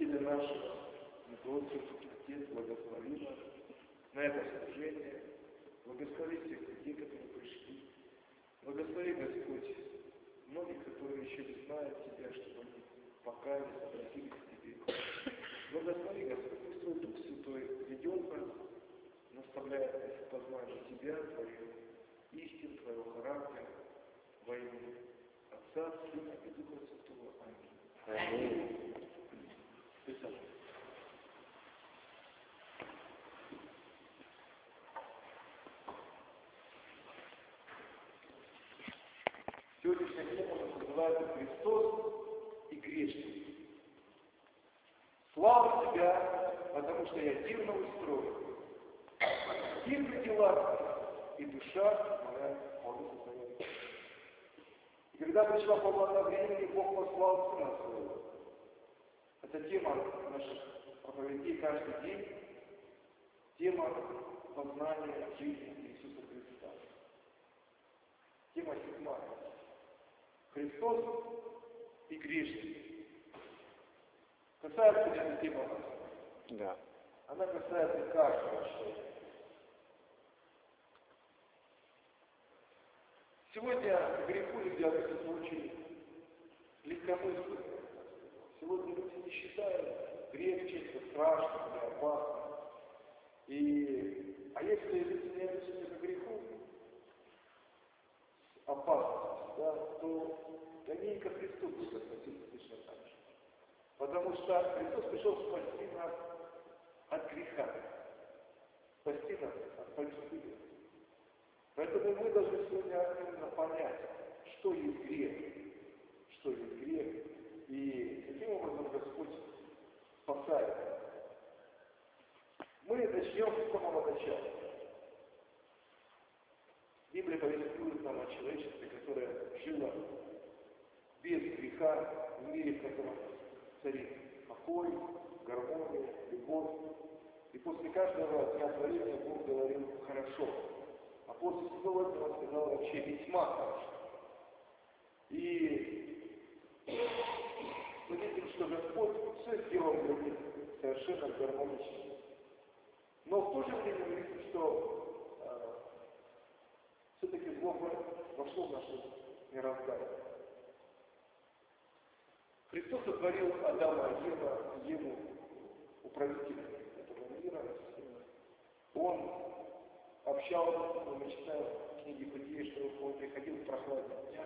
Родители наши, Господь, Отец, благослови нас на это служение. Благослови всех людей, которые пришли. Благослови, Господь, многих, которые еще не знают Тебя, чтобы они покаялись, обратились к Тебе. Благослови, Господь, пусть Твой Дух Святой ведет нас, наставляет нас в познании Тебя, Твою истину, Твоего характера, во имя Отца, Сына и Духа Святого. Аминь. Аминь. Сегодняшняя тема называется «Христос и грешник». Слава Тебя, потому что я дивно устроен. Дивны дела, и душа моя молится за него. И когда пришла полнота времени, Бог послал Сына Своего. Это тема наших проповедей каждый день. Тема познания жизни Иисуса Христа. Тема 7. Христос и грешник. Касается ли эта тема нас? Да. Она касается каждого человека. Сегодня к греху люди относятся очень легкомысленно. Сегодня люди не считают грех чем-то страшным или опасным. А если люди не относятся к греху с опасностью, да, то они и ко Христу будут относиться точно так же. Потому что Христос пришел спасти нас от греха, спасти нас от фальшивых. Поэтому мы должны сегодня именно понять, что есть грех, и каким образом Господь спасает нас. Мы начнем с самого начала. Библия повествует нам о человечестве, которое жило без греха в мире, в котором царит покой, гармония, любовь. И после каждого дня творения Бог говорил «хорошо». А после всего этого он сказал вообще «весьма хорошо». И мы видим, что Господь все сделал для них совершенно гармонично. Но в то же время мы видим, что все-таки зло вошло в наше мироздание. Христос сотворил Адама и Еву управителями этого мира. Он общался, мы читаем в книге Бытия, что он приходил в прохладные дня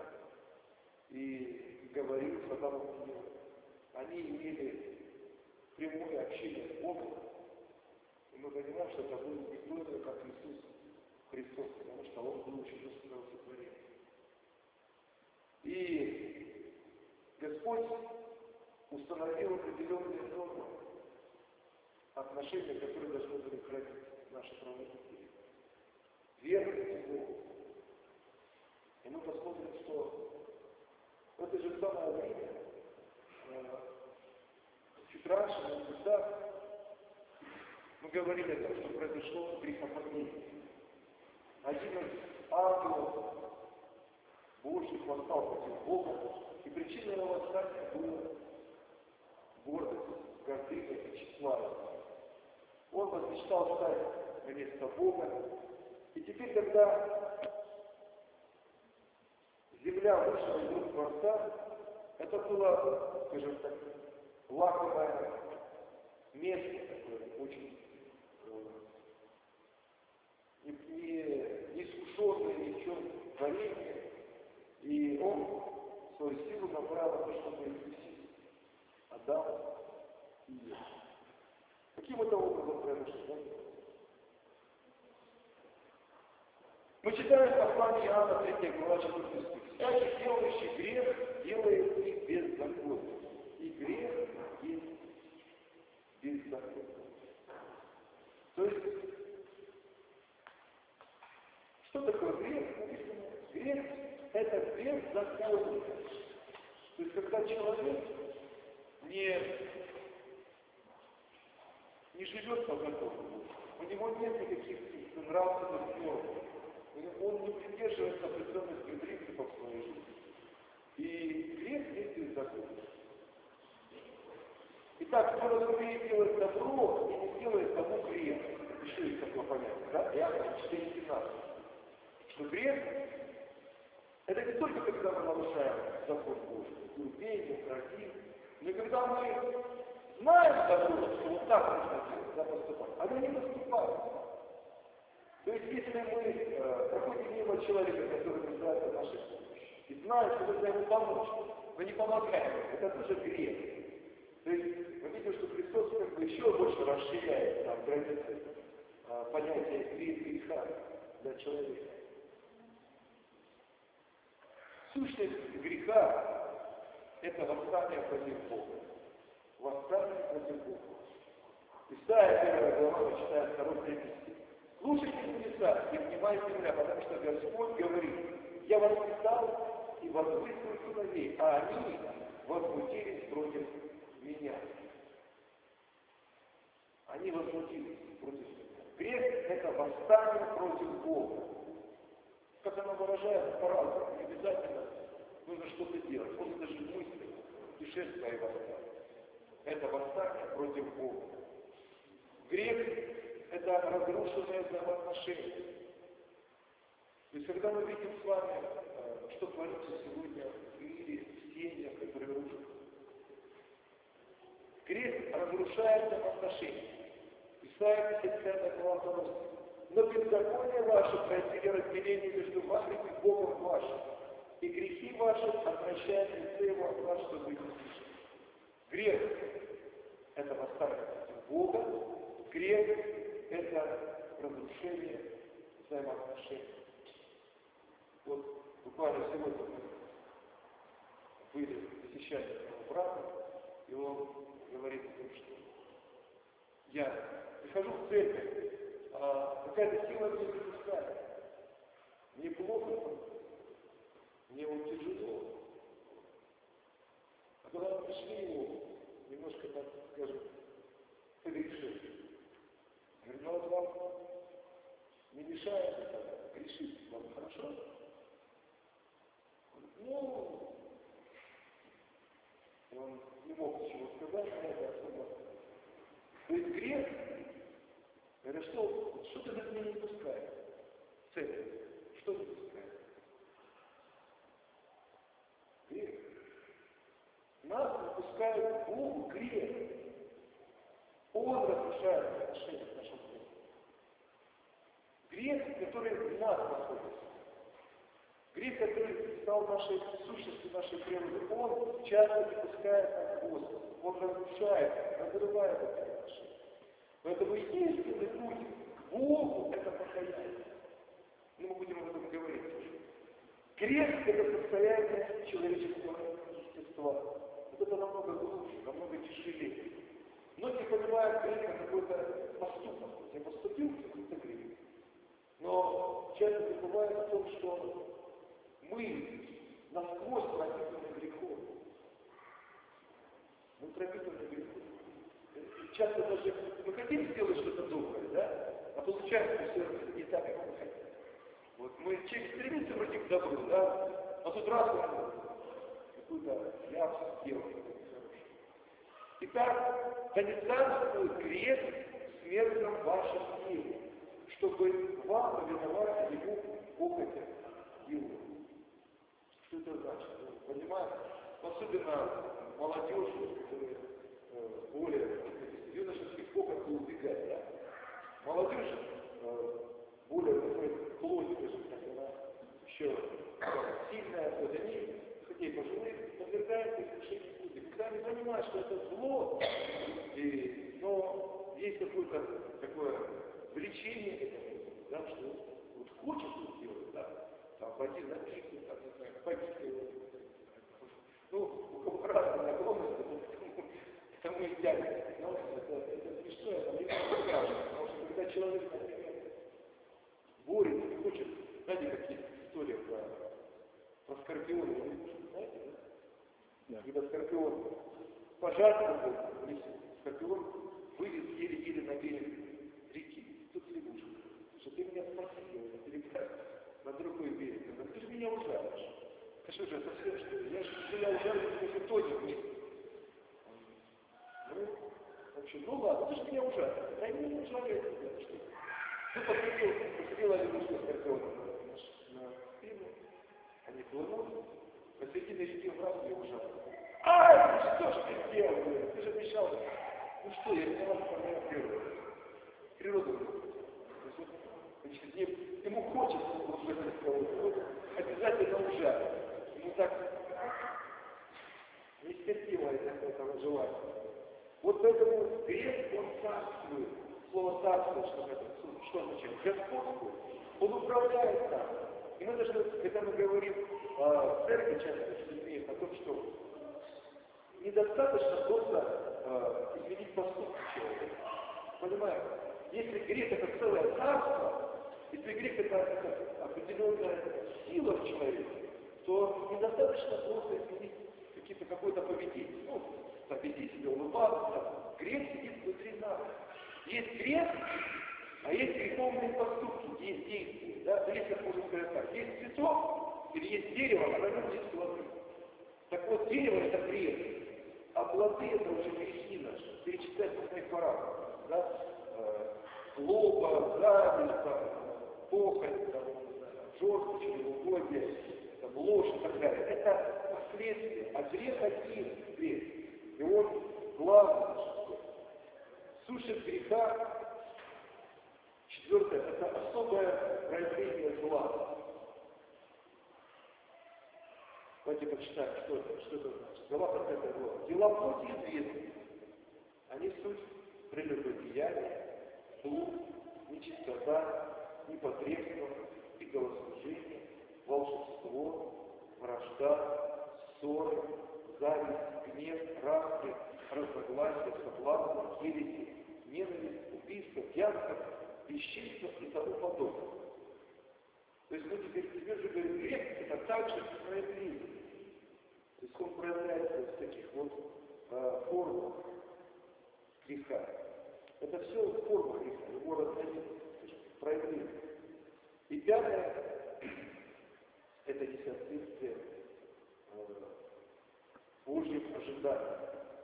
и говорил с Адамом и Евой. Они имели прямое общение с Богом. И мы понимаем, что это был никто иной, как Иисус Христос, потому что Он был еще до своего сотворения. И Господь установил определенные нормы отношения, которые должны были хранить наши православные. Верность Богу. И мы посмотрим, что в это же самое время, чуть раньше, на небесах, мы говорили о том, что произошло грехопадение. Один из ангелов Божьих восстал против Бога, и причиной его восстания была гордость, гордыня и тщеславие. Он возмечтал стать на место Бога, и теперь, когда земля вышла из рук Творца, это было, скажем так, лакомое место такое, очень не искушенное ни в чем творение, и он свою силу направил на то, чтобы искусить Адама и Еву. Каким это образом произошло? Мы читаем послание Иоанна 3 глава 4 стих. «Всякий, делающий грех, делает и беззаконие, и грех есть беззаконие». То есть, что такое грех? Грех – это беззаконие. То есть, когда человек не живет по закону, у него нет никаких нравственных норм, он не придерживается определенных принципов в своей жизни. И грех есть беззаконие. Итак, кто разумеет делать добро и не делает тому грех. Еще есть такое понятие, да? Иакова 4:17. Что грех — это не только когда мы нарушаем закон Божий, грубеем, крадим, но и когда мы знаем добро, что вот так нужно делать, да, поступать, а мы не поступаем. То есть, если мы проходим мимо человека, который нуждается в нашей помощи, и знаем, что нужно ему помочь, но не помогаем, это тоже грех. То есть, мы видим, что Христос как бы еще больше расширяет там границы понятия греха для человека. Сущность греха — это восстание против Бога. Восстание против Бога. Исайя 1 глава, мы читаем 2-3 стих. Слушайте небеса и внимайте меня, потому что Господь говорит: я воспитал и возвысил сыновей, а они возмутились против меня. Они возмутились против меня. Грех — это восстание против Бога. Как оно выражается по-разному, не обязательно нужно что-то делать. Просто даже мысли, душе своей восстания. Это восстание против Бога. Грех — это разрушенные взаимоотношения. То есть, когда мы видим с вами, что творится сегодня в мире, в семьях, которые рушатся, грех разрушает взаимоотношения. Исайя 55 глава 2 стих. Но беззаконие ваше произвели разделение между вами и Богом вашим, и грехи ваши отвращают лице его от вас, чтобы их услышать. Грех — это восстание против Бога, грех — это разрушение взаимоотношений. Вот буквально сегодня мы были посещать своего брата, и он говорит о том, что я прихожу в церковь, а какая-то сила меня не пускает. Мне плохо, мне вот тяжело. А когда мы пришли его, немножко, так скажем, погрешили. Говорит, ну вот вам не мешает это грешить, вам хорошо? Ну, он не мог ничего сказать, на это особо. То есть грех, это что-то за меня не пускает. Цель, что не пускает? Грех. Нас не пускает Бог грех. Он разрушает отношения в нашем мире. Грех, который в нас находится. Грех, который стал нашей сущностью, нашей природой, он часто не пускает нас в Господа. Он разрушает, разрывает эти отношения. Поэтому единственный путь к Богу — это покаяние. Но мы будем об этом говорить уже. Грех — это состояние человеческого естества. Вот это намного глубже, намного тяжелее. Многие понимают грех как какой-то поступок. Я поступил, это грех. Но часто забывают о том, что мы насквозь пропитаны грехом. Мы пропитаны грехом. Часто даже мы хотим сделать что-то доброе, да? А получается все не так, как мы хотим. Вот мы стремимся вроде к добру, да? А тут раз мы какую-то ляпсу сделали. Итак, да не царствует грех в смертном вашем теле, чтобы вам повиновать ему похотям его. Что это значит? Понимаете? Особенно молодежь, которая более юношеских похотей убегает, да? Молодежь более такой плоть, скажем так, она еще сильная, вот они, хотя и пожилые, подвергаются искушению судьи. Когда они понимают, что это зло, но есть какое-то такое влечение, да, что вот хочет это сделать, да, там, пойти на пику, там, не знаю, побить, ну, у кого разные наклонности, тому и тянет. Но это смешно, это не страшно, потому что когда человек, например, борется и хочет, знаете, какие истории про скорпиона, знаете, да? Да. Когда скорпион пожар в лесу, скорпион вылез еле-еле на берег реки. Тут лягушка, что ты меня спасил, я перебрал на другой берег. Я говорю, ты же меня ужалишь. А что же, совсем что ли? Я ужалю, если тонет вместе. Ну, это же меня ужасно. Да не ужасно, что. Ну, посадила лягушку скорпиона на спину, они плывут, посреди реки враг мне ужасно. Ай, что ж ты сделал? Ты же мешал. Ну что, я виноват, природу. Природу. Значит, ему хочется вот в этом сказать, обязательно ужасно. Ему так нестерпимо этого желания. Вот поэтому грех, он царствует. Слово царствует, что означает? Господствует. Он управляет нам. И мы должны, когда мы говорим в церкви, часто имеем о том, что недостаточно просто изменить поступки человека. Понимаете? Если грех это целое царство, если грех это определенная сила в человеке, то недостаточно просто изменить какое-то поведение. Ну, поведи себя, улыбаться. Грех сидит внутри нас. Есть грех, а есть греховные поступки, есть действия. Да? Если можно сказать так, есть цветок или есть дерево, а на нем есть плоды. Так вот, дерево это грех, а плоды это уже грехи наши. Перечислять на своих порах. Да? Злоба, зависть, похоть, жесткость, чревоугодие, ложь и так далее. Это последствия. А грех один грех. И он главный. Сушит греха. Четвертое, это особое проявление зла. Давайте почитаем, что это значит. Глава 5 глава. Дела плоти известны. Они суть прелюбодеяния, блуд, нечистота, непотребство, идолослужение, волшебство, вражда, ссоры, зависть, гнев, распри, разногласия, соблазны, ереси, ненависть, убийство, пьянство, бесчинство и тому подобное. То есть мы теперь же говорим, грех это также проявление. То есть он проявляется в таких вот формах греха. Это все форма греха, его разновидность, проявление. И пятое, это несоответствие Божьим ожиданиям.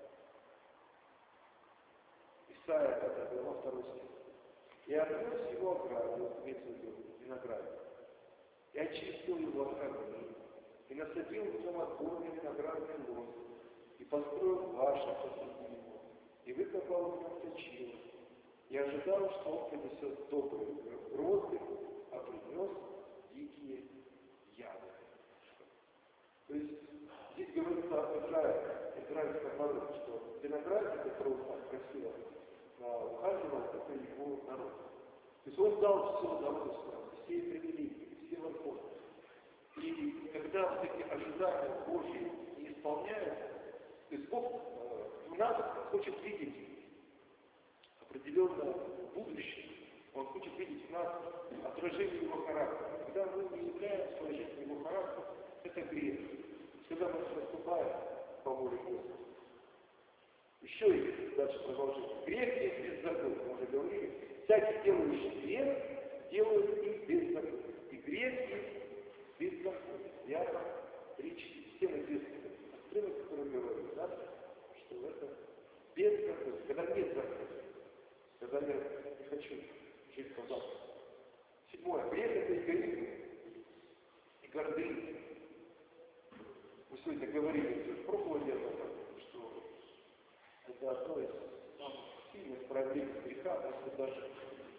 Исайя, это глава 2 стих. И отнес его ограду, имеется в виду виноградник, и очистил его от камней, и насадил в нем отборный виноградный лоз, и построил башню посреди него, и выкопал в нем точило, и ожидал, что он принесет добрые грозды, а принес дикие яды. То есть здесь говорится об израильском народе, что виноградник, который он так красиво ухаживал, это его народ. То есть он дал все народу своему, все привилегии, все возможности. И когда вот эти ожидания Божьи не исполняются, то есть Бог в нас хочет видеть определенное будущее. Он хочет видеть в нас отражение его характера. Когда мы не являемся выражением его характера, это грех. Когда мы поступаем по воле Господа. Еще и дальше продолжим. Грех есть беззаконие. Мы уже говорили. Всякий делающий грех делает их беззаконие. И грех есть беззаконие. Иаков 3:4. Всем известный отрывок, который говорит, да, что это беззаконие. Когда нет закона. Когда я не хочу жить по закону. Седьмое. Грех это эгоизм и гордыня. Мы сегодня говорили в проповеди о том, что это одно из самых сильных проявлений греха, может быть, даже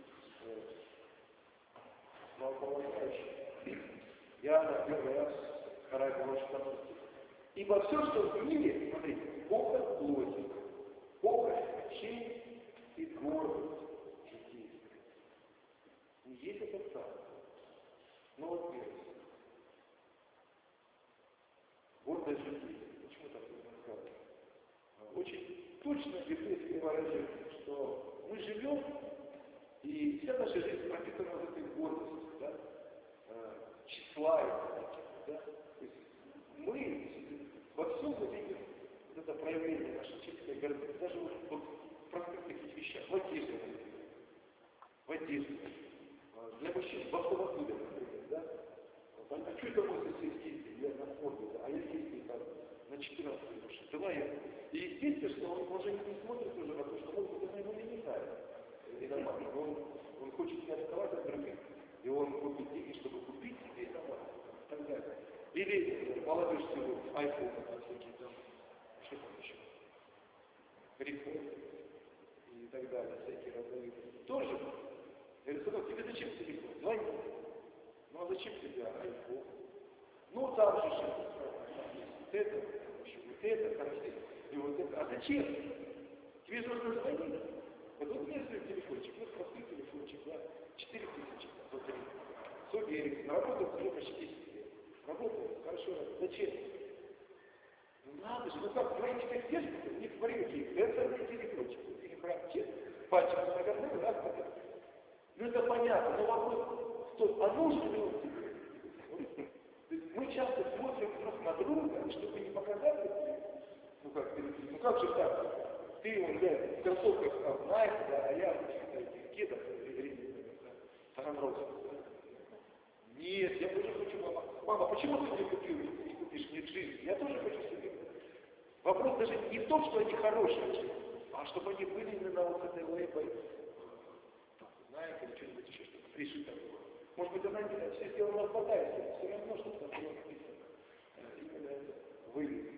основополагающих. Иоанна 1 раз, 2 глава 16. Ибо все, что в мире, смотрите, похоть плоти, похоть очей и гордость житейская. Не есть это царство, но вот мир. Гордость житейская. Почему так сказано? Очень точно библейское выражение, что мы живем, и вся наша жизнь пропитана вот этой гордостью, да? Тщеславие, да? То есть мы во всем видим вот это проявление нашей чистой гордости, даже вот в простых таких вещах, в одежде, например, в одежде. Для мужчин в автомобиле, например, да? А что это мой сосед ездит? Я на форме, да? А я ездил там на 14 машин. Давай я И естественно, что он же не смотрит уже на то, что может быть, она ему не мешает. И нормально. Он хочет себя отставать от других, и он купит деньги, чтобы купить себе это и так далее. Или молодежь сегодня, iPhone, всякие там, что там еще? Грифон и так далее, всякие раздают. Тоже. Я говорю, сынок, тебе зачем телефон? Звони. Ну а зачем тебе iPhone? Ну там же вот это, там есть, и вот это. А зачем? Тебе же нужно звонить. Вот у меня свой телефончик, вот простой телефончик, да, 4000 батареи. Соберик, работает уже почти 10 лет. Работает, хорошо, зачем? Ну надо же, ну как, твои теперь держатся, у них смотри, какие сенсорные телефончики. Их брать честно, пальчик нагорнул, раз, так. Ну это понятно, но вопрос, стоп, а нужно ли он тебе? Мы часто смотрим друг на друга, чтобы не показать, ну как же так? Ты, он, да, в кроссовках Nike, да, а я в этих кедах, Таганрогских. Нет, я тоже хочу, мама. Мама, почему ты не купишь мне джинсы? Я тоже хочу себе. Вопрос даже не в том, что они хорошие, а чтобы они были именно вот этой лейбой, Nike или что-нибудь еще, что-то пришито было. Может быть, она не все сделано в Батайсе, все равно, что там было написано. Именно это вывез.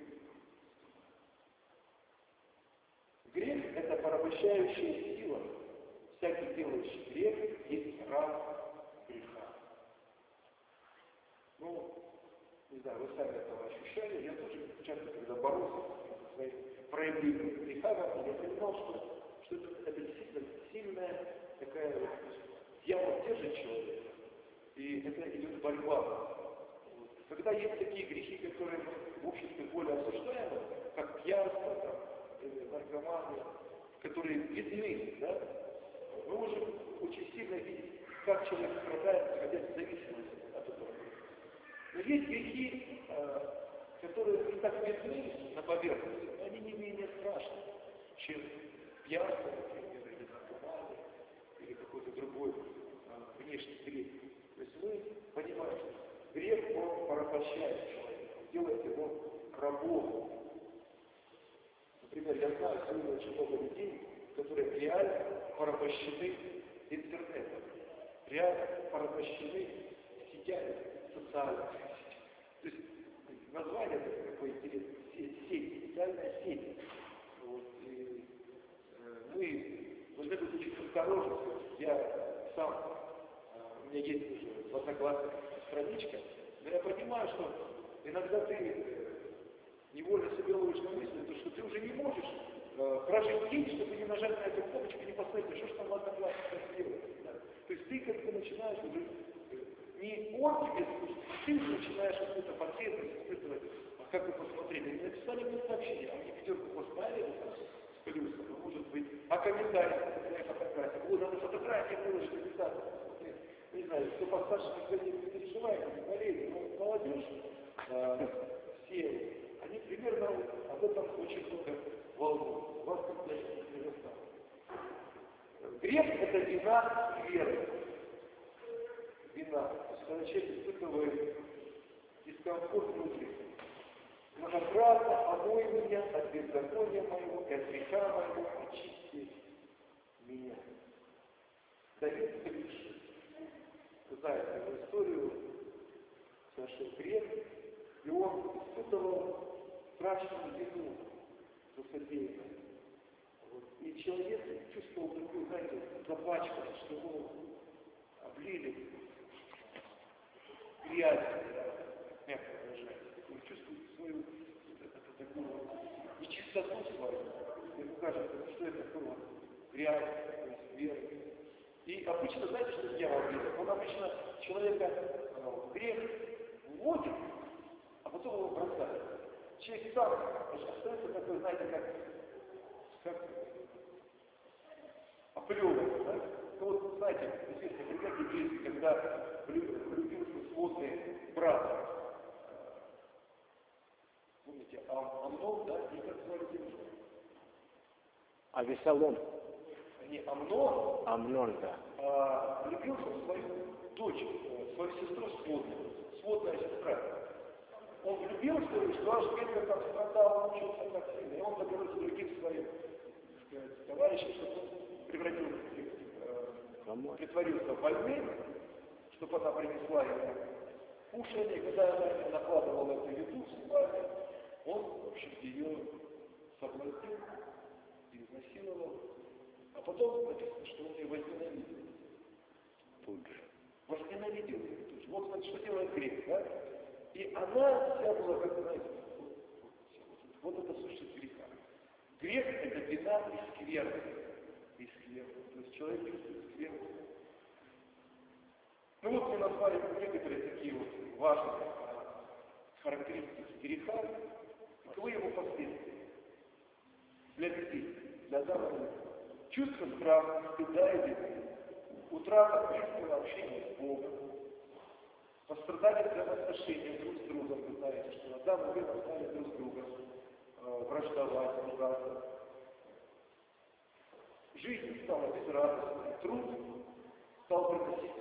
Грех – это порабощающая сила. Всякий делающий грех есть раб греха. Ну, не знаю, вы сами этого ощущали. Я тоже часто, когда боролся со своим проявлением греха, я понимал, что это действительно сильная такая дьявол держит человека. И это идет борьба. Когда есть такие грехи, которые мы в обществе более осуждаемы, как пьянство, там, наркоманы, которые видны, да, мы можем очень сильно видеть, как человек страдает, находясь в зависимости от этого. Но есть грехи, которые не так видны на поверхности, но они не менее страшны, чем пьянство, например, или наркоманы, или какой-то другой внешний грех. То есть мы понимаем, что грех, он порабощает человека, делает его рабом. Например, я знаю сегодня очень много людей, которые реально порабощены интернетом, реально порабощены сетями социальными. То есть название такое интересное, сеть, социальная сеть. Вот, и мы должны быть очень осторожны. Я сам, у меня есть уже в Одноклассниках страничка, но я понимаю, что иногда ты невольно себе ловишь на мысли, что ты уже не можешь прожить день, чтобы не нажать на эту кнопочку, не посмотреть, что же там в Одноклассниках делать. Да? То есть ты как-то начинаешь уже, не он тебе слушает, ты начинаешь какую-то потребность испытывать, а как вы посмотрели, они написали мне сообщение, а мне пятерку поставили с плюсом, может быть, а комментарий к твоей фотографии, вот надо фотографии выложить обязательно. Не знаю, кто постарше никогда не переживает, не болеет, но молодежь, все, они примерно об этом очень много волнуют. Вас как-то не достало. Грех – это вина веры. Вина. То есть, когда человек испытывает дискомфорт внутри. Многократно омой меня от беззакония моего и от греха моего очисти меня. Давид пишет. Вы знаете эту историю, совершил грех, и он испытывал страшную вину за содеянное. Вот. И человек чувствовал такую, знаете, запачканность, что его облили грязью, мягко выражаясь. Он чувствует свою такую нечистоту свою. Ему кажется, что это такое грязь, такой веры. И обычно, знаете, что дьявол делает? Он обычно человека в грех вводит, а потом его бросает. Человек сам остается такой, знаете, как оплевывается, да? Ну вот, знаете, известный пример библейский, когда влюбился сводный брат. Помните, Амнон, да, и как звали девушку? Авесалом. Не Амнон. Амнон, да. Влюбился в свою дочь, свою сестру сводную, сводная сестра. Он влюбился, что аж где-то там скандал, учился так сильно. И он, говорит, притворился больным, чтобы она принесла ему кушание, когда она ему накладывала эту еду в спальне, он, в общем, ее соблазнил, изнасиловал, а потом написано, что он ее возненавидел. Тут же. Возненавидел ее тут же. Вот, значит, что делает грех, да? И она вся была, как знаете, вот это сущность греха. Грех – это вина и скверны. И скверны. То есть человек чувствует скверну. Ну вот мы назвали некоторые такие вот важные характеристики греха. Каковы его последствия для людей, для данного? Чувство страха, стыда и вины, утрата близкого общения с Богом, пострадание взаимоотношения друг с другом. Вы знаете, что Адам и Ева стали друг с другом враждовать, ругаться. Жизнь стала безрадостной, труд стал приносить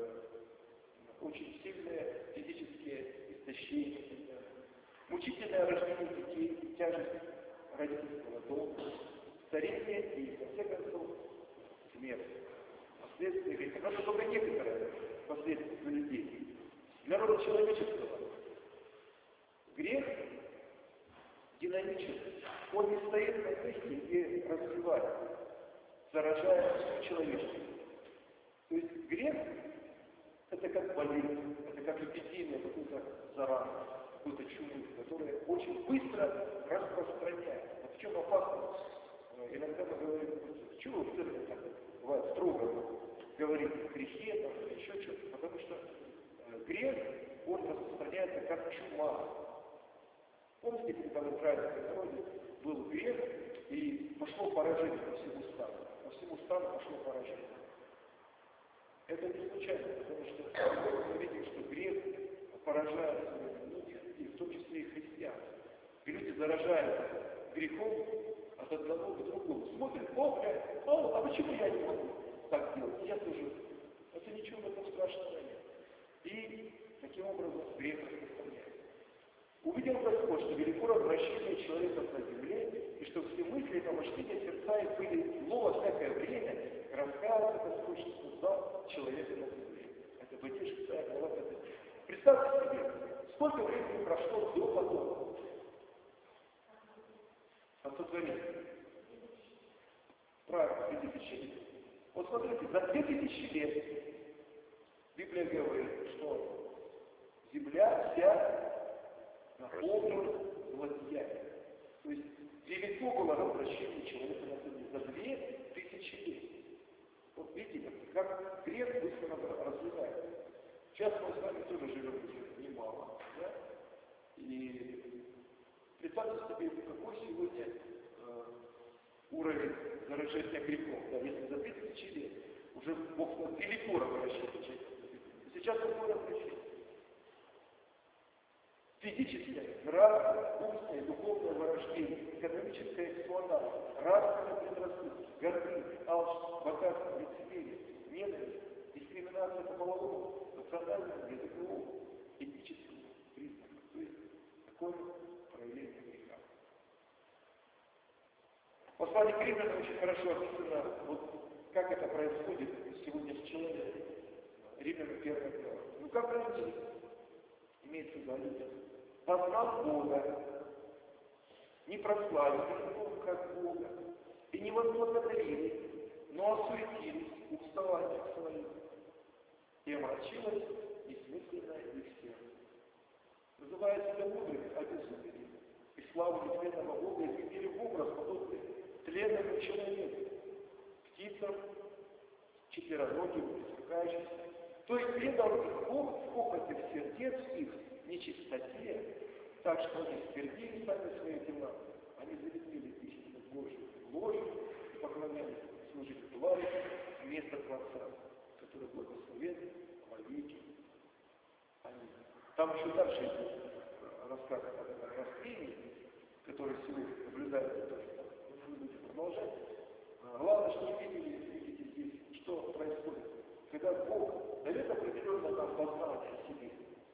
очень сильные физические истощения, мучительное рождение детей, тяжесть родительского долга, старение и, в конце концов, смерть. Последствия греха. Но это только некоторые последствия для людей. Для рода человеческого грех динамичен. Он не стоит на месте и развивается, заражая всю человечество. То есть грех – это как болезнь, это как эпидемия, какой-то зараза, какой-то чумы, которая очень быстро распространяется. Вот в чем опасность? Иногда мы говорим, чего в церкви так бывает строго говорить о грехе, там, или еще что-то, потому что грех, он распространяется как чума. Помните, когда в израильском народе был грех, и пошло поражение по всему стану. По всему стану пошло поражение. Это не случайно, потому что мы видим, что грех поражает многих людей, в том числе и христиан. И люди заражаются грехом от одного к другому. Смотрят, а почему я не могу так делать? Я тоже. Это ничего в этом страшного нет. И таким образом грех распространяется. Увидел Господь, что велико развращение человека на земле, и что все мысли и помышления сердца их были зло во всякое время, и раскаялся Господь, что создал человека на земле. Это Бытие 6 глава 5. Представьте себе, сколько времени прошло до потопа. От сотворения. Правильно, 2000 лет. Вот смотрите, за 2000 лет Библия говорит, что земля вся наполнилась злодеянием. То есть велико было развращение человека на земле за 2000 лет. Вот видите, как грех быстро развивается. Сейчас мы с вами тоже живем уже немало. Да? И представьте себе, какой сегодня уровень заражения грехом. Да? Если за 2000 лет уже Бог велико развращение человека. Сейчас какое развращение? Физическое, нравственное, умственное, духовное вырождение, экономическая эксплуатация, расовые предрассудки, гордыня, алчность, богатство, лицемерие, ненависть, дискриминация по половому, национальному, языковому, этническому признаку. То есть такое проявление греха. В послании к Римлянам очень хорошо описано, вот как это происходит сегодня с человеком. Римлянам 1 глава. Ну как раньше имеется в виду, познал Бога, не прославили Бога как Бога, и не возблагодарили, но осуетились в уставаниях своих, и омрачилось несмысленное их сердце. Называя себя мудрыми, обезумели, и славу нетленного Бога изменили в образ, подобный тленному человеку, птицам, четвероногим, пресмыкающимся. То есть предал их Бог в похоти в сердец их, нечистоте, так что они ствердили сами свои дела. Они заведили истину Божию ложью и поклонялись служить твари вместо Творца, который благословен во веки. Аминь. Там еще дальше идет рассказ о растении, который сегодня наблюдается тоже. Не будете продолжать. Главное, что вы видите здесь, что происходит. Когда Бог дает определенное нам познание о себе.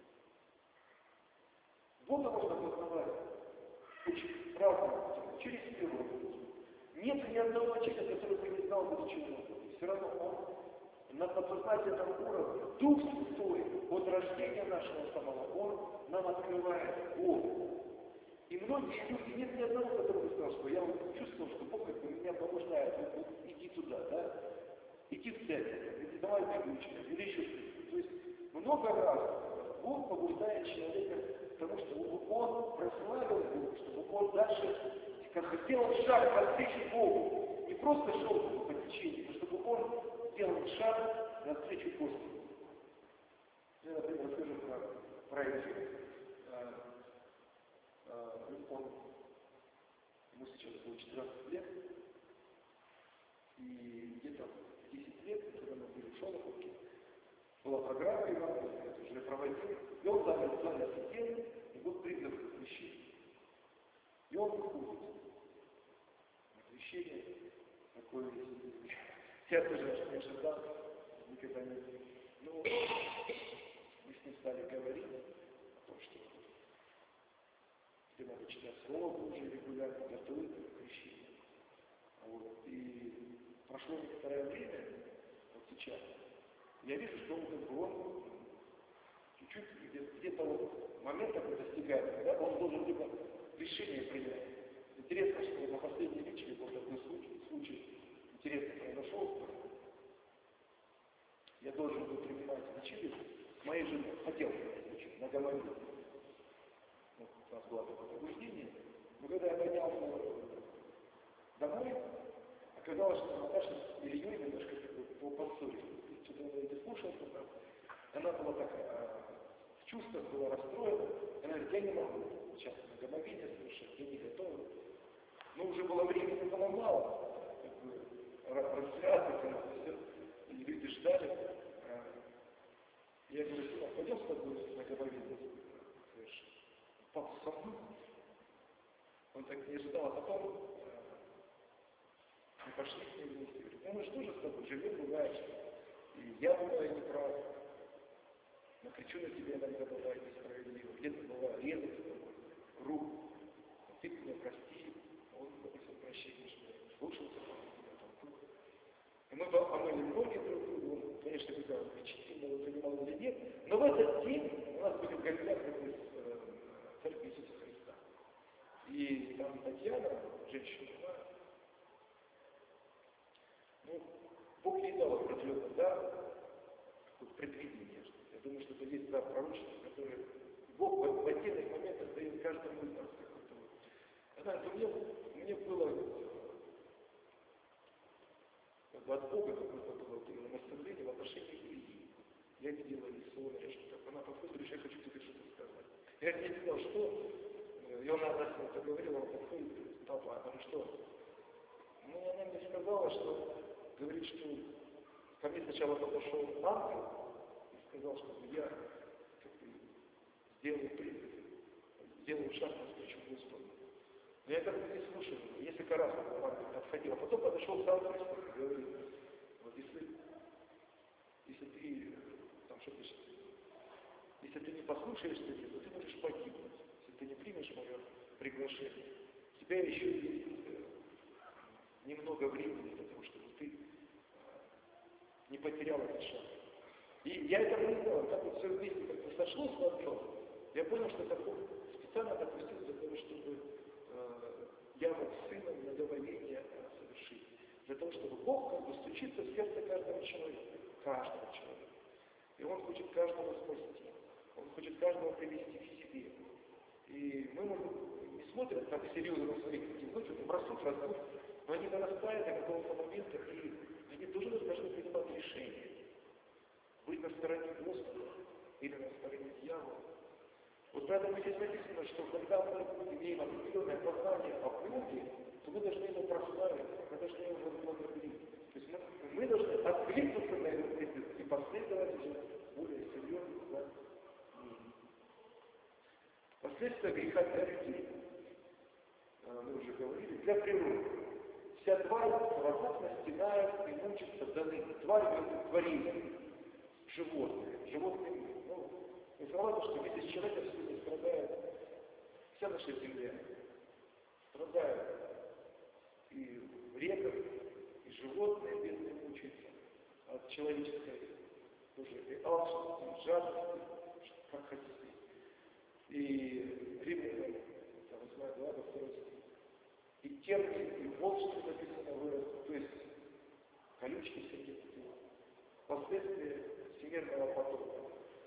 Бога можно познавать очень разным путем, через природу. Нет ни одного человека, который бы не знал, будучи Богом. Все равно он на подсознательном уровне Дух Святой от рождения нашего самого, Он нам открывает Бога. И многие люди, нет ни одного, который сказал, что я вот чувствовал, что Бог как бы меня побуждает, вот, иди туда, да, иди в церковь, иди давай выключи, или еще что-то. То есть много раз Бог побуждает человека к тому, чтобы он прославил Бога, чтобы он дальше как бы сделал шаг навстречу Богу. Не просто шел по течению, но чтобы он сделал шаг навстречу Господу. Я, например, расскажу про Эфир. Ему сейчас было 14 лет, и где-то в 10 лет, когда мы были в Шолоховке, была программа Евангелия, это уже проводил, и он там сидел, и был признак крещения. И он выходит на крещение, такое я тоже не ожидал, никогда не был. Ну, мы с ним стали говорить о том, что тебе надо читать Слово Божие регулярно, готовиться к крещению. Вот. И прошло некоторое время, вот сейчас, я вижу, что он чуть-чуть где-то вот момент такой достигает, когда он должен либо решение принять. Интересно, что на последней вечере был такой случай интересно произошел. Я должен был принимать вечерю с моей женой, хотел принять вечерю, наговорил. Вот, у нас было такое побуждение, но когда я поднялся домой, оказалось, что Наташа с Ильей немножко поссорились. Что-то он не слушался там. Она была такая в чувствах, была расстроена. Она говорит, я не могу сейчас на гомовение совершать, я не готова. Но уже было времени, было мало. Рассвязываться, все. И люди ждали. Я говорю, сынок, пойдем с тобой на гомовение совершить. Папа со мной. Он так не ожидал, а потом мы пошли с ним вместе. Говорит, ну мы же тоже с тобой живем, бывает, и я бываю неправ. Накричу на тебя иногда бывает несправедливо. Где-то бывает резать с тобой руку. Ты меня прости, он попросил прощения, что я слушался. И мы помыли ноги друг другу. Он, конечно, не знаю, причастительно его принимал или нет. Но в этот день у нас были в гостях церкви Иисуса Христа. И там Татьяна, женщина, ну, Бог ей дал определенно, да, предвидение. Я думаю, что это есть дар пророчества, который Бог в отдельных моментах дает каждому из нас какой-то. Знаете, мне было от Бога какое-то было именно наставление в отношении Ильи. Я видела лицо, что она подходит, говорит, я хочу тебе что-то сказать. Я не знал, что. И она с ним поговорила, он подходит, говорит, папа, а что? Ну, она мне сказала, что, говорит, что ко мне сначала подошел ангел и сказал, что я как бы сделал шаг навстречу Господу. Но я как бы не слушал, несколько раз ангел отходил, а потом подошел сам Господь и говорит, вот если ты, там что пишет, если ты не послушаешься мне, то ты можешь погибнуть, если ты не примешь мое приглашение. У тебя еще есть немного времени для того, чтобы ты не потерял этот шаг. И я этого не знал, как вот все вместе как-то сошло с концом. Я понял, что это Бог специально допустил для того, чтобы я вот сыном нагововение совершить. Для того, чтобы Бог как бы стучится в сердце каждого человека. Каждого человека. И Он хочет каждого спасти. Он хочет каждого привести к себе. И мы, может быть, не смотрим так серьезно на своих детей, ну, что-то растут, но они нарастают до какого-то момента, и они тоже должны принимать решение. Быть на стороне Господа или на стороне дьявола. Вот поэтому здесь написано, что когда мы имеем определенное познание о Боге, то мы должны его прославить, мы должны его возблагодарить. То есть мы должны откликнуться на его призыв и последовать уже более серьезно за ним. Последствия греха для людей. Мы уже говорили, для природы. Вся тварь совокупно стенает и мучится до ныне. Тварь это творение. Животные мир. Ну, информация, что вместе с человеком сегодня страдает вся наша земля. Страдают и река, и животные бедные мучаются. от человеческой тоже и алчности, и жадности, как хотите. И Римлянам, 8 глава, 2 стих. И термин, и волшебство написано выросло, то есть колючки всякие такие. Последствия всемирного потопа.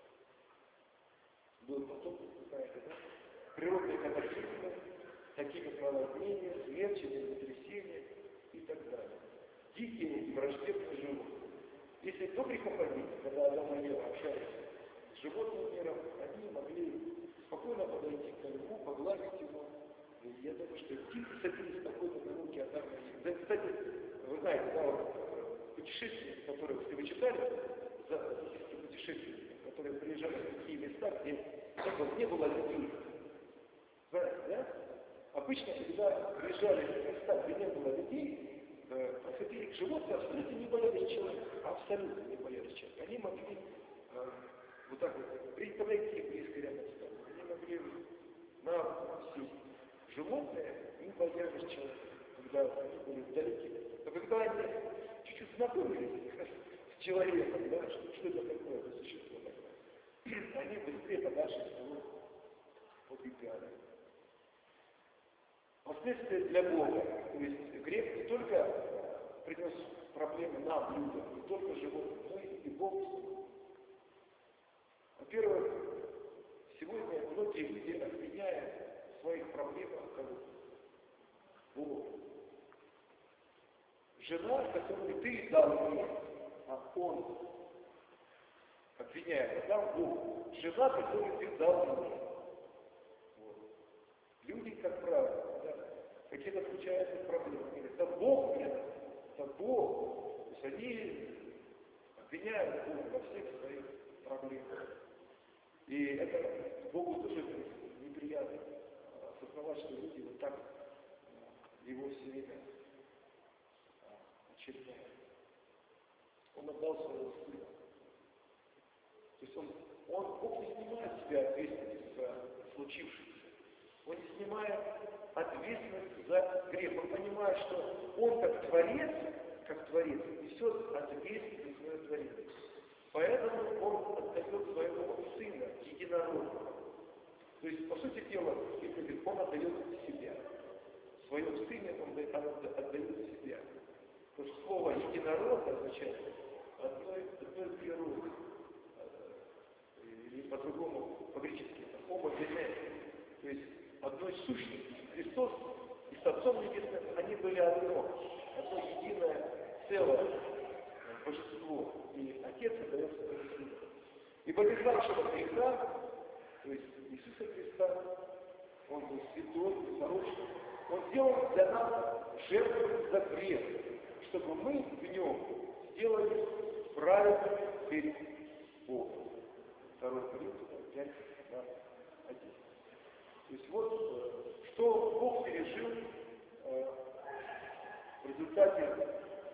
Был потоп, знаете, да? Природные катаклизмы, такие как наводнения, смерчи, землетрясения и так далее. Дикие и враждебные животные. Если до грехопадения, когда Адам и Ева общались с животным миром, они могли спокойно подойти к льву, погладить его. И я думаю, что птицы садились спокойно на руки Адама и Евы. Да, кстати, вы знаете, да, вот, путешественники, которые, если вы читали, записки путешественников, которые приезжали в такие места, где не было людей. Знаете, да? Обычно, когда приезжали в места, где не было людей, подходили к животным, абсолютно не боялись человека. Абсолютно не боялись человека. Они могли вот так вот подойти близко рядом с тобой. Они могли на руку сесть. Животные не боялись человека, когда они были вдалеке. Но когда они чуть-чуть знакомились с человеком, да, что это такое, это существо такое, они быстрее подальше с него убегали. Последствия для Бога, то есть грех не только принес проблемы нам, людям, не только животным, но и Богу. Во-первых, сегодня многие люди обвиняют в своих проблемах кого-то. Бога. Жена, которую ты дал мне, а он обвиняет, дал Богу. Жена, которую ты дал мне. Вот. Люди, как правило, какие-то случаются проблемы. Они говорят, да Бог мне, да Бог. То есть они обвиняют Бога во всех своих проблемах. И это Богу тоже неприятно осознавать, что люди вот так его все время очерняют. Он отдал своего сына. То есть Бог не снимает с себя ответственность за случившееся. Он не снимает ответственность за грех. Он понимает, что он как творец несет ответственность за свое творение. Поэтому он отдает своего сына единородного. То есть, по сути дела, он отдает себя. В своем сыне он отдает себя. Потому что слово единород означает одной природы. Или по-другому, по-гречески, это homogenes. То есть одной сущности. Христос и с Отцом Небесным, они были одно единое целое божество. И Отец отдает своего Сына. И без нашего греха, то есть Иисуса Христа, Он был святой, непорочный, Он сделал для нас жертву за грех, чтобы мы в Нем сделали праведными перед Богом. 2 Коринфянам 5, 15, 1. То есть вот что Бог пережил в результате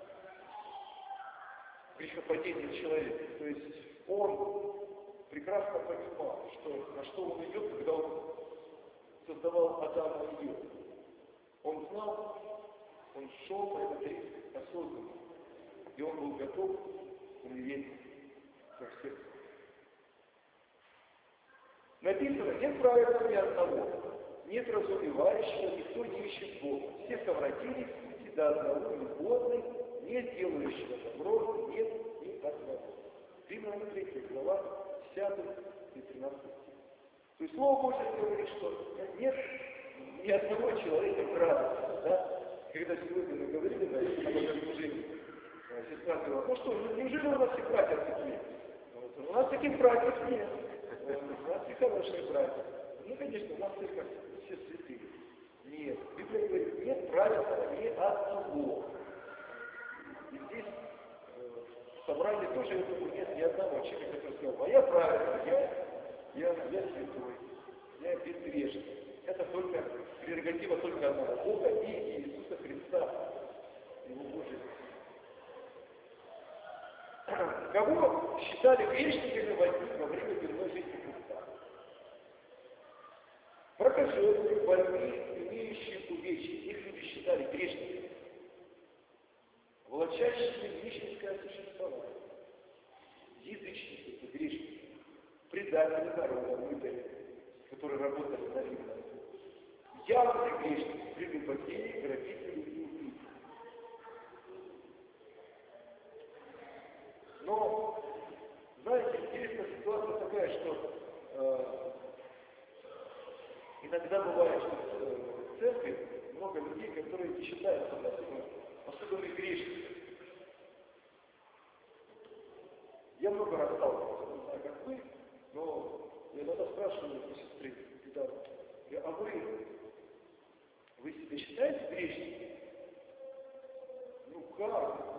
грехопадения человека. То есть Он прекрасно понимал, на что Он идет, когда Он создавал Адама и Еву. Он знал, Он шел на этот риск осознанно. И Он был готов умереть за всех. Написано, нет праведного ни одного, нет разумевающего, никто не ищет Бога. Все совратились, и до одного негодный, нет делающего добро, нет ни одного. Римлянам 3 глава, 10 и 13 стих. То есть Слово Божье говорит, что нет ни одного человека праведного. Да? Когда сегодня мы говорили об этом служении, сестра сказала, ну что, неужели у нас все братья такие? У нас таких братьев нет. У нас все хорошие братья. Ну, конечно, у нас только все святые. Нет. Библия говорит, нет праведного ни одного. И здесь в собрании тоже, я думаю, нет ни одного человека, который сказал, а я праведный, я святой, я безгрешный. Это только прерогатива только одного Бога и Иисуса Христа, Его Божьего. Кого считали грешниками во время земной жизни Христа? Прокаженные, больные, имеющие увечья. Их люди считали грешниками, влачащими нищенское существование. старого мытой, который работали на Римляне. Явный грешник, прелюбодеи, грабители и убийцы. Но, знаете, интересная ситуация такая, что иногда бывает, что в церкви много людей, которые не считаются особыми грешниками. Я много раз сталкивался, не знаю, как вы, но я иногда спрашиваю у сестры, а вы себя считаете грешником? Ну как?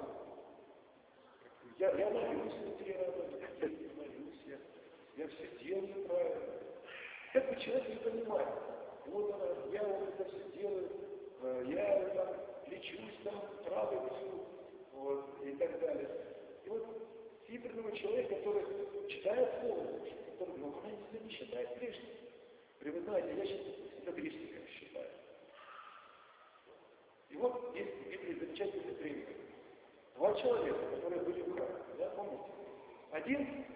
Я молюсь на 3 раза в день, молюсь, я все делаю правильно. Как бы человек не понимает, вот я вот это все делаю, я там лечусь, там травы пью, вот, и так далее. И вот сибирный человек, который читает Слово, который, но он себя не считает грешником. Вы знаете, я себя грешником считаю. И вот есть в Библии замечательный пример. 2 человека, которые были в храме, да, помните? Один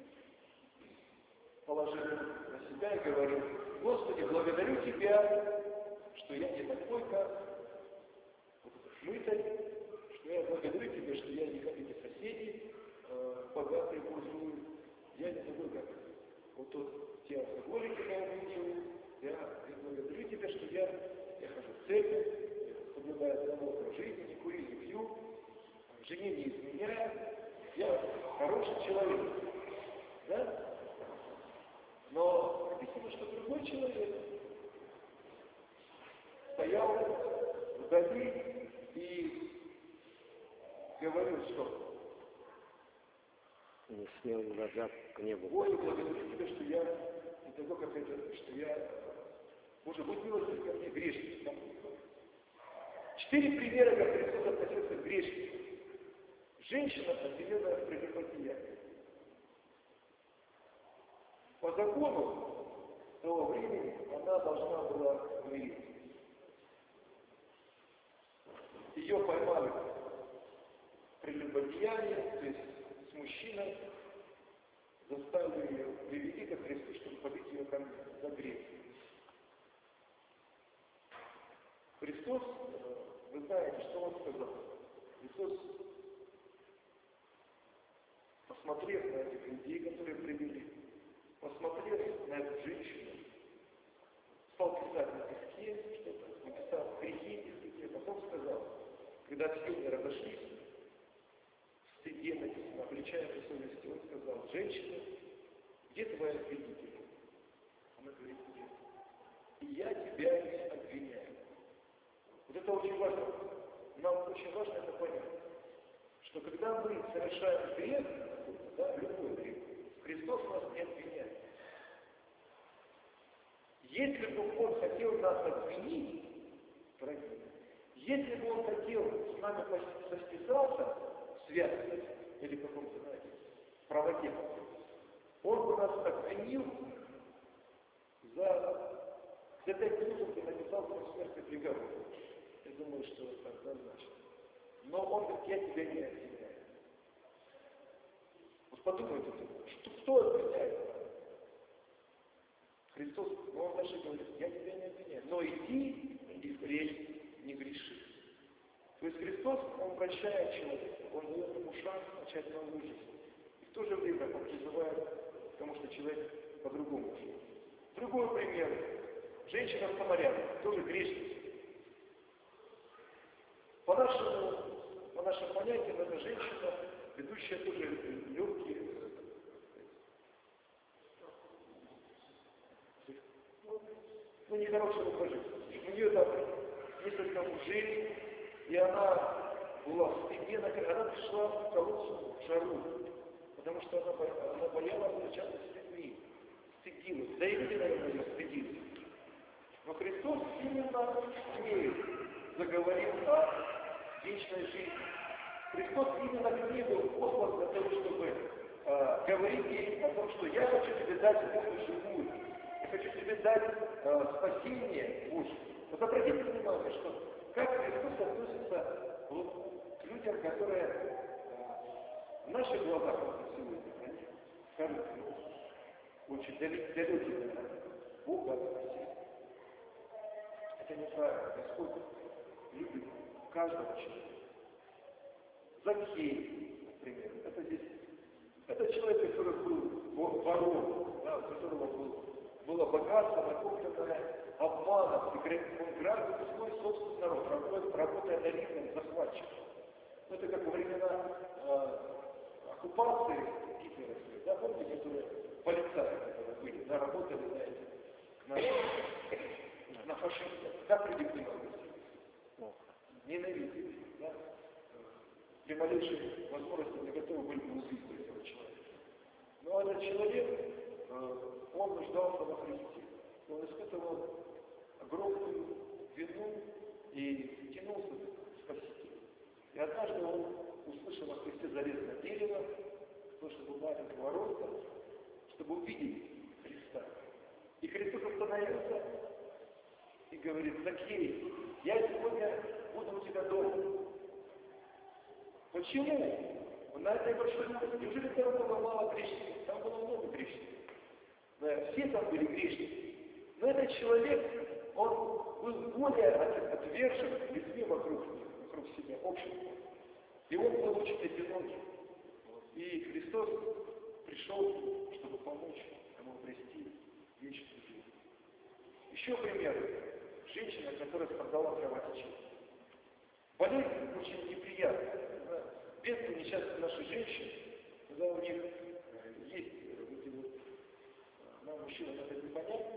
положил на себя и говорил: Господи, благодарю Тебя, что я не такой, как мытарь, что я благодарю Тебя, что я не как эти соседи богатые буржуи, я не такой, как вот тут те алкоголики, я видел, я благодарю Тебя, что я хожу в церковь, соблюдаю здоровый образ жизни, не курю, не пью, жене не изменяю, я хороший человек. Да? Но написано, что другой человек стоял вдали и говорил, что не смел глаза к небу. Боже, благодарю Тебя, что я не такой, как это, что я, Боже, будь милостив ко мне, грешник. 4 примера, как Христос относился к грешнику. Женщина обвинена в прелюбодеянии. По закону того времени она должна была умереть. Ее поймали в прелюбодеянии, то есть с мужчиной, заставили ее привести ко Христу, чтобы побить ее камнем за грех. Христос, вы знаете, что Он сказал? Христос, посмотрев на этих людей, которые привели, посмотрев на эту женщину, стал писать на песке что-то, написал грехи этих людей, потом сказал, когда все не разошлись, в стыде написано, обличая по совести, он сказал: женщина, где твои обвинители? Она говорит: нет. И я тебя не обвиняю. Вот это очень важно. Нам очень важно это понять, что когда мы совершаем грех, да, любой грех, Христос нас не обвиняет. Если бы Он хотел нас обвинить, дорогие, если бы Он хотел с нами состязаться в святости или каком-то, знаете, правоте, Он бы нас обвинил за 5 минут, где написал про смертный приговор. Я думаю, что это однозначно. Но Он говорит: я тебя не обвиняю. Вот подумайте, кто обвиняет? Христос, но Он даже говорит: я тебя не обвиняю. Но иди и впредь не греши. То есть Христос, Он прощает человека, Он дает ему шанс начать новую жизнь. И в то же время Он призывает, потому что человек по-другому живет. Другой пример. Женщина-самарянка, тоже грешница. По нашим понятиям, это женщина, ведущая тоже легкие, нехорошего образ жизни. У нее там несколько мужей, и она была в стене, она пришла в колодцу в жару, потому что она боялась встречаться с людьми, стыдилась. Да и люди, наверное, ее стыдились. Но Христос именно с ней заговорил о вечной жизни. Христос именно к ней был послан для того, чтобы говорить ей о том, что я хочу тебе дать Божью живую. Я хочу тебе дать спасение Божье. Вот обратите внимание, что как Христос относится вот, к людям, которые в наших глазах сегодня, они скажут: очень далекий от Бога, от Спасения. Это неправильно. Господь любит каждого человека. Закхей, например, это человек, который был вором, да, у которого было богатство, накопленное обманом, он грабил свой собственный народ, работая на римлян захватчиков. Это как во времена оккупации гитлеровской, да, помните, которые полицаи которые были, да, работали на фашистов, как люди к ним относились? Ненавидели, да? При малейшей возможности не готовы были убить этого человека. Но этот человек, он нуждался во Христе. Он испытывал огромную вину и тянулся к Спасителю. И однажды он услышал о Христе залез на дерево, слышал маленького роста, чтобы увидеть Христа. И Христос остановился и говорит: Закхей, я сегодня буду у тебя дома. Почему? На этой большой улице, неужели там было мало грешников? Там было много грешников. Да, все там были грешники. Но этот человек, он был более отвержен людьми вокруг себя, обществом. И он был очень одинокий. И Христос пришел, чтобы помочь ему обрести вечную жизнь. Еще пример. Женщина, которая страдала кровотечением. Болезнь очень неприятная. Бедные несчастные наши женщины, когда у них есть эти вот, нам, мужчинам это не понятно,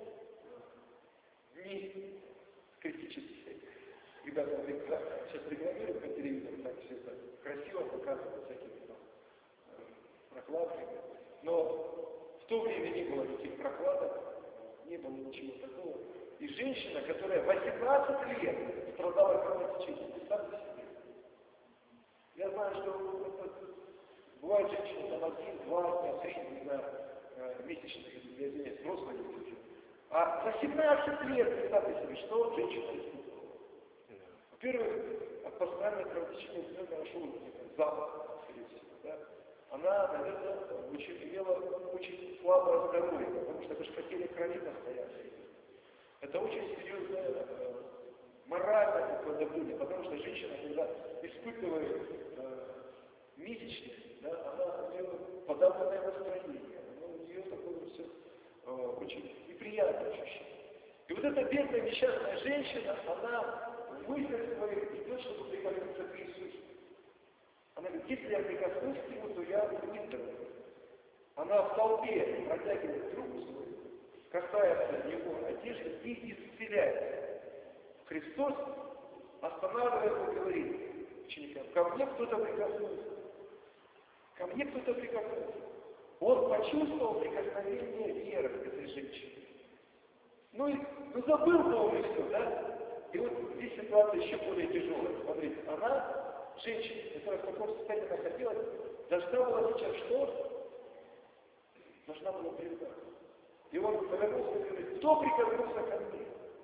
дни критические, когда сейчас рекламируют по телевизору, так все это красиво показывают всякими там прокладками, но в то время не было никаких прокладок, не было ничего такого. И женщина, которая 18 лет страдала кровотечением, представьте себе. Я знаю, что бывает женщина там 1, 2 дня, 3, не знаю, месячных, я извиняюсь, взрослые люди. А 18 лет, представьте себе, что женщина испытывала. Во-первых, от постоянного кровотечения наверное, нашел запах, скорее всего. Да? Она, наверное, имела очень слабое здоровье, потому что это же потеря крови постоянно. Это очень серьезное моральное такое давление, потому что женщина, когда испытывает месячных, да, у нее подавленное настроение, у нее такое все очень неприятное ощущение. И вот эта бедная несчастная женщина, она в мыслях своих идет, чтобы прикоснуться к Иисусу. Она говорит: если я прикоснусь к Нему, то я выздоровлю. Она в толпе протягивает руку свою, касается Его одежды и исцеляется. Христос останавливается и говорит ученикам: ко мне кто-то прикоснулся. Ко мне кто-то прикоснулся. Он почувствовал прикосновение веры к этой женщине. Ну забыл-то он и все, да? И вот здесь ситуация еще более тяжелая. Смотрите, она, женщина, которая в таком состоянии находилась, должна была сейчас что? Должна была признать. И он повернулся и говорит: кто прикоснулся ко мне?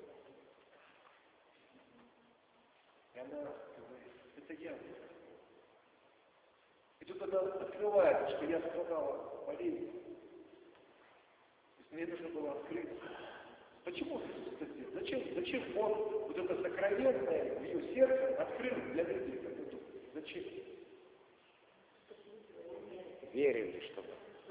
И она говорит: это я. И тут она открывает, что я страдала болезнью. То есть мне нужно было открыться. Почему Иисус это сделал? Зачем Он вот это сокровенное в ее сердце открыл для людей? Зачем? Верили, чтобы.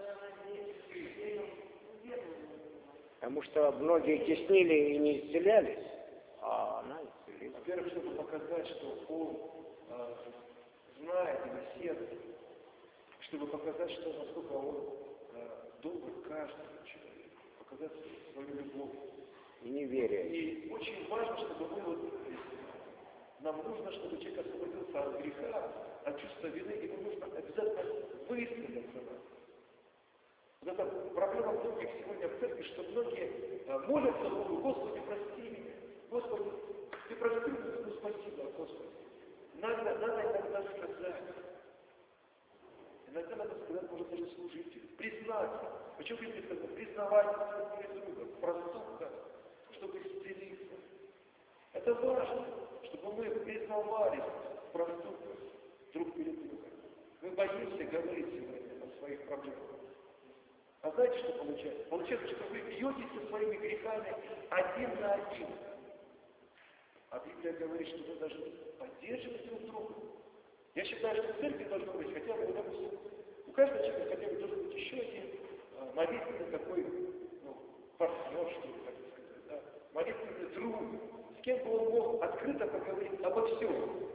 Потому что многие теснили и не исцелялись, а она исцелилась. Во-первых, чтобы показать, что Он знает его сердце, чтобы показать, что насколько Он добр к каждому человеку, показать свою любовь. И неверие. И очень важно, чтобы мы нам нужно, чтобы человек освободился от греха, от чувства вины, ему нужно обязательно высказать за нас. Вот эта проблема многих сегодня в церкви, что многие молятся Богу: Господи, прости меня. Господи, Ты прости меня, ну спасибо, Господи. Надо иногда сказать. Иногда надо сказать, может даже служителю. Признаться. Почему признавать друг друга в проступках, чтобы исцелиться? Это важно, чтобы мы признавались в проступках друг перед другом. Мы боимся говорить сегодня о своих проблемах. А знаете, что получается? Получается, что вы бьетесь со своими грехами один на один. А Библия говорит, что вы должны поддерживать друг друга. Я считаю, что в церкви должно быть хотя бы, допустим, у каждого человека хотя бы должен быть еще один молитвенный такой, партнер, что ли, так сказать, да? Молитвенный друг, с кем бы он мог открыто поговорить обо всем.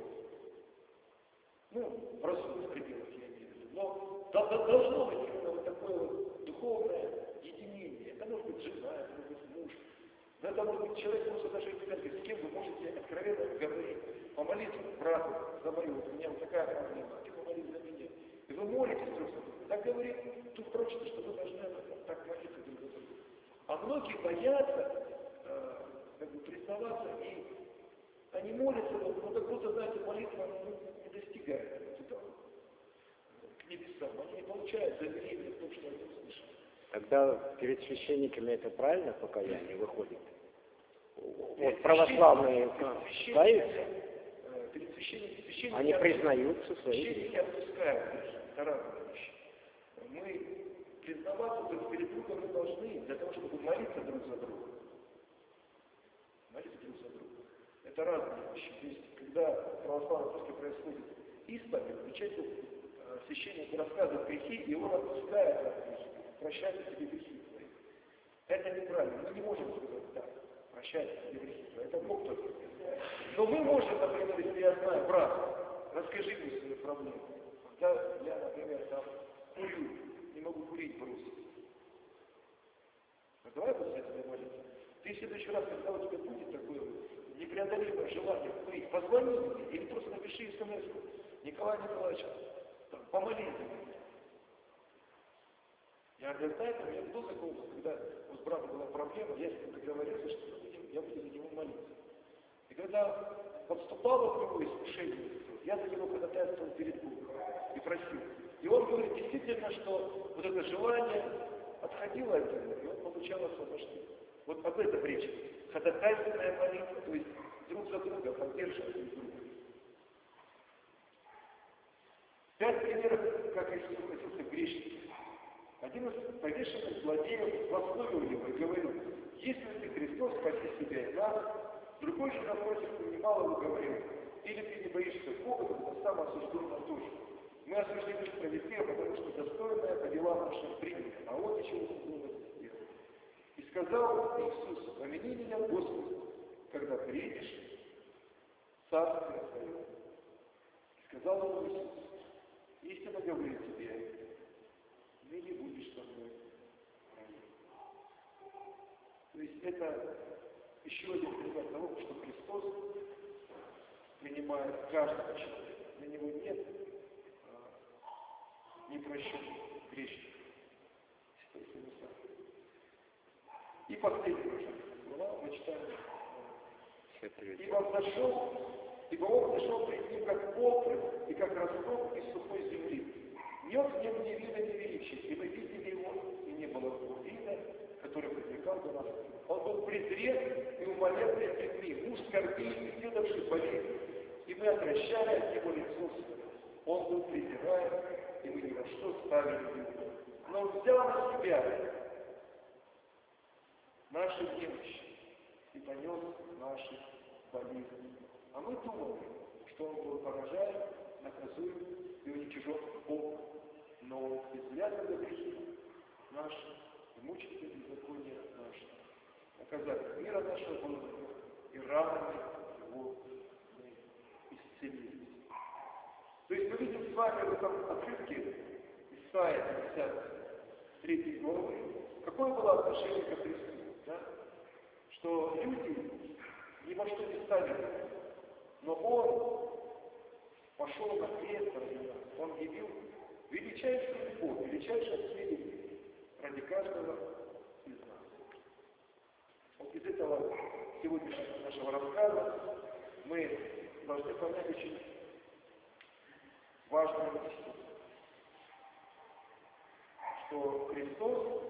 В разумных пределах, я имею в виду. Но должно быть именно вот такое вот духовное единение. Это может быть жена, это может быть муж. Но это может быть человек, просто даже в церкви, с кем вы можете откровенно говорить. Помолиться брату за мою, вот у меня вот такая проблема, а ты помолись за меня. И вы молитесь друг за друга. Так говорит Дух Прочный, что вы должны так молиться друг за друга. А многие боятся признаваться, и они молятся, но как будто, знаете, молитва не достигает к небесам. Они не получают доверия в том, что они услышали. Тогда перед священниками это правильно покаяние выходит? Вот православные каются, Перед священниками они признаются свои священники грехи. отпускают. Это разные вещи. Мы признаваться друг перед другом мы должны для того, чтобы молиться друг за друга. Молиться друг за друга. Это разные вещи. То есть, когда в православной церкви происходит исповедь, включается священник рассказывает грехи, и он отпускает, прощает тебе грехи твои. Это неправильно. Мы не можем сказать так. Прощайте себе грехи твои. Это Бог только. Но мы можем, например, если я знаю, брат, расскажи мне свою проблему. Когда я, например, там курю, не могу курить бросить. Давай вот за тебя молиться. Ты в следующий раз, когда у тебя будет такое непреодолимое желание курить, позвони мне или просто напиши смс-ку. Николай Николаевич, помолись за меня. Я знаю, у меня был такой опыт, когда у с братом была проблема, я с ним договорился, что я буду за него молиться. И когда подступало к него искушение, я за него ходатайствовал перед Богом и просил. И он говорит действительно, что вот это желание отходило от него, и он получал освобождение. Вот об этом речь. Ходатайственная молитва, то есть друг за друга поддерживать друг друга. 5 примеров, как Иисус относился к грешникам. Один из повешенных злодеев злословил его и говорил: если ты Христос, спаси себя и нас. Другой же напротив понимал его, говорил: или ты не боишься Бога, то сам осужден тоже. Мы осуждены справедливо, потому что достойное по делам нашим принято, а вот еще усудил сделал. И сказал Иисус: помяни меня, Господи, когда приедешь в царствие Твое. И сказал ему Иисус: истинно говорю тебе, ныне будешь со мной в раю. То есть это еще один пример того, что Христос принимает каждого человека. Для него нет непрощенных грешников. И последний слова мы читаем. Ибо он зашел пред ним как отрыв и как росток из сухой земли. Нет в нем ни вида, ни величия, и мы видели его, и не было того вида, который привлекал бы нас. Он был презрен и умолен пред людьми, муж скорбей, исследовавший болезнь, и мы отвращали от него лицо свое. Он был презираем, и мы ни во что ставили его. Но он взял на себя наши немощи и понес наши болезни. А мы думали, что он был поражаем, наказуем и уничижен Богом. Но излязли за грехи наши, и мучители беззакония наши. Наказание мира нашего было, и ранами его мы исцелились. То есть мы видим с вами в этом отрывке Исаия 53 главы, какое было отношение к Христу, да? Что люди ни во что не ставили, но Он пошел на крест ради нас, Он явил величайшую любовь, величайшее смирение ради каждого из нас. Вот из этого сегодняшнего нашего рассказа мы должны понять очень важную истину, что Христос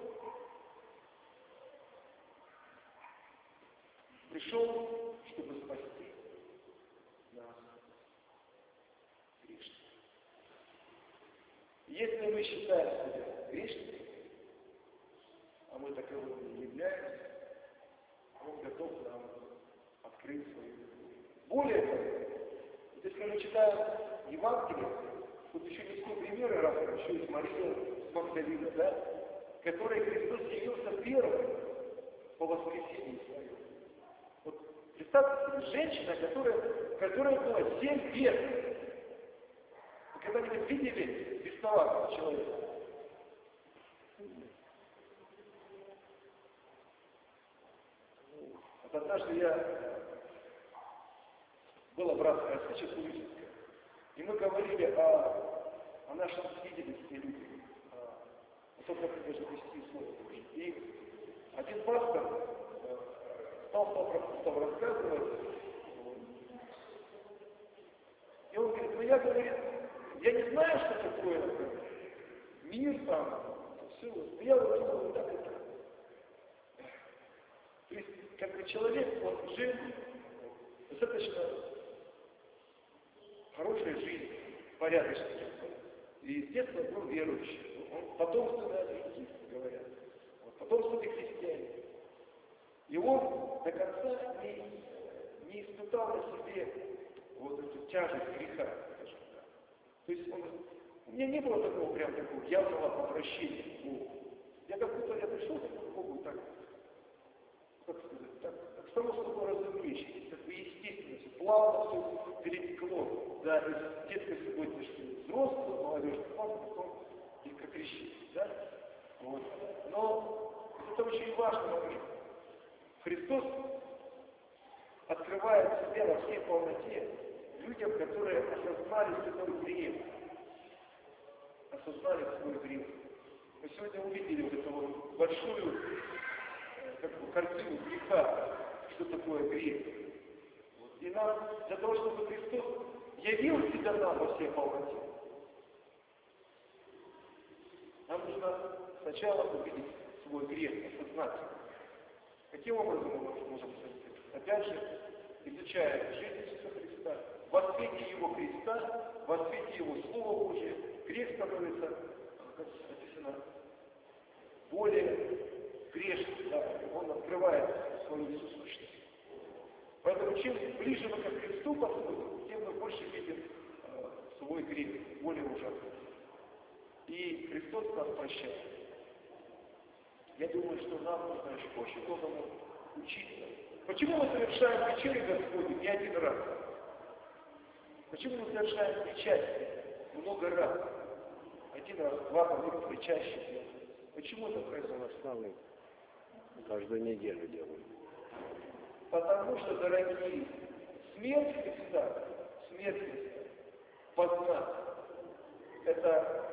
пришел, чтобы спасти нас, грешников. Если мы считаем себя грешниками, открыть свою любовь. Более того, вот если мы читаем Евангелие, тут еще не все примеры рассказаны, еще есть Мария Магдалина, да, которой Христос явился первым по воскресении своем. Вот представьте себе, женщина, которая была 7 лет. Вы когда-нибудь видели бесноватого человека? Вот однажды была братская встреча служительская, и мы говорили о нашем свидетельстве людей, о том, как мы должны вести Слово Божие. И один пастор стал рассказывать, и он говорит, ну я, говорит, я не знаю, что такое мир там, все, но я вот думал, вот так и так. То есть, как бы человек, он жил достаточно хорошей жизнью, порядочной. И с детства был верующий. Он потомственный адвентист, говорят. Вот, потомственный христианин. И он до конца не испытал на себе вот эту тяжесть греха, скажем так. То есть у меня не было такого такого явного отвращения к Богу. Я пришел к Богу так, как сказать, так само собой разумеющийся, как бы естественно, все плавно все перетекло, да, из детской сегодняшней взрослой молодежи, потом и как крещение, да? Вот. Но это очень важный момент. Христос открывает себя во всей полноте людям, которые осознали свой грех. Осознали свой грех. Мы сегодня увидели вот эту вот большую картину греха, что такое грех. Вот. И нам, для того, чтобы Христос явил себя нам во всей полноте, нам нужно сначала увидеть свой грех, осознать. Каким образом мы можем это? Опять же, изучая жизнь Иисуса Христа, во свете Его креста, во свете Его Слова Божия, грех становится, как написано, более грешным, да, он открывает свою сущность. Поэтому чем ближе мы к Христу подходим, тем мы больше видим свой грех, более ужасный. И Христос нас прощает. Я думаю, что нам нужно еще очень многому учиться. Почему мы совершаем вечерю Господню не один раз? Почему мы совершаем причастие много раз? Один раз, два, по причащие. Почему это происходит? Каждую неделю делаю. Потому что, дорогие, смерть Христа, познать, это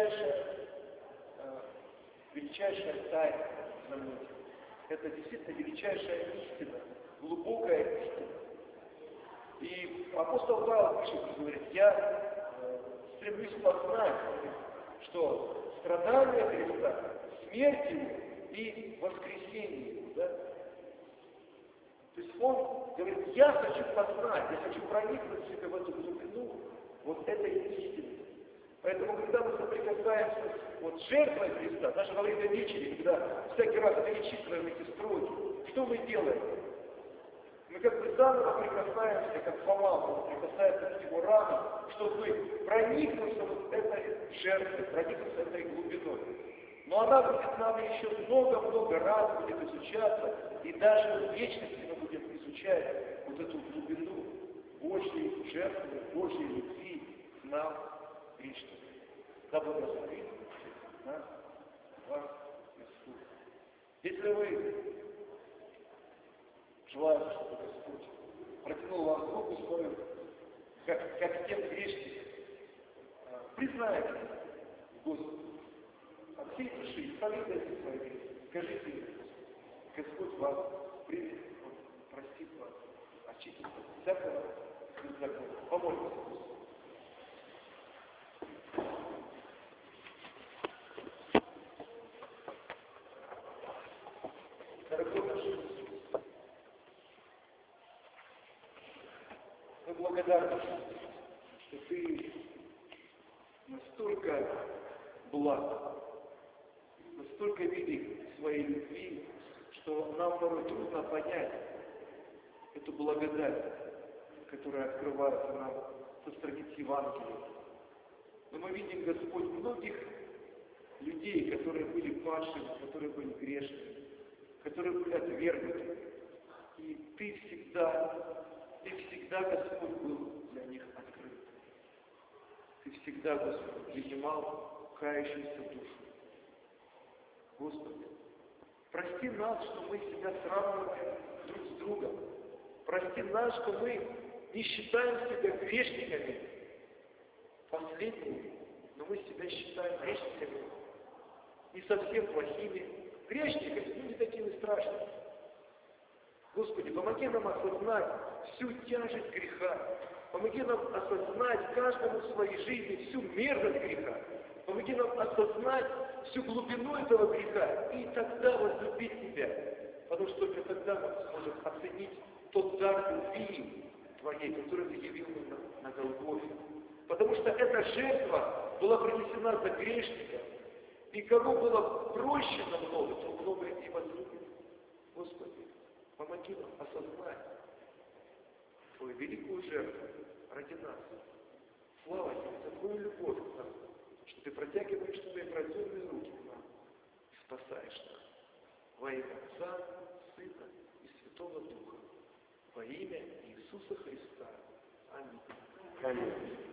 величайшая тайна знаменитая. Это действительно величайшая истина, глубокая истина. И апостол Павел пишет, говорит, я стремлюсь познать, что страдания Христа, смерть Его и воскресение Его, да? То есть он говорит, я хочу познать, я хочу проникнуть в себя в эту глубину вот этой истины. Поэтому, когда мы соприкасаемся с жертвой Христа, даже во время вечери, когда всякий раз перечитываем эти строки, что мы делаем? Мы как бы заново прикасаемся, как Фома прикасается к его рану, чтобы проникнуться вот этой жертвой, проникнуться этой глубиной. Но она будет нам еще много-много раз будет изучаться, и даже в вечности мы будем изучать вот эту глубину Божьей жертвы, Божьей любви к нам, грешным. Да благословит нас, вас, Иисус. Если вы желаете, чтобы Господь протянул вам руку свою, как тем грешным, признайте Господу от всей души, исповедайте свои грехи, скажите, Господь вас примет, Он простит вас, очистит от всякого беззакония. Помолимся Господу. Дорогой наш Иисус, мы благодарны, что Ты настолько благ, настолько велик в своей любви, что нам порой трудно понять, эту благодать, которая открывается нам со страниц Евангелия. Но мы видим, Господь, многих людей, которые были падшими, которые были грешными, которые были отвергнуты. И Ты всегда, Господь, был для них открыт. Ты всегда, Господь, принимал кающуюся душу. Господи, прости нас, что мы себя сравниваем друг с другом. Прости нас, что мы не считаем себя грешниками последними, но мы себя считаем грешниками не совсем плохими грешниками, но не такими страшными. Господи, помоги нам осознать всю тяжесть греха. Помоги нам осознать каждому в своей жизни всю мерзость греха. Помоги нам осознать всю глубину этого греха и тогда возлюбить Тебя. Потому что только тогда мы сможем оценить тот дар любви Твоей, который Ты явил нам на Голгофе. Потому что эта жертва была принесена за грешника. И кому было проще намного, то много и возлюбит. Господи, помоги нам осознать Твою великую жертву ради нас. Слава Тебе за Твою любовь к нам, что Ты протягиваешь Твои протяжные руки к нам и спасаешь нас. Во имя Отца, Сына и Святого Духа. Во имя Иисуса Христа. Аминь. Аминь.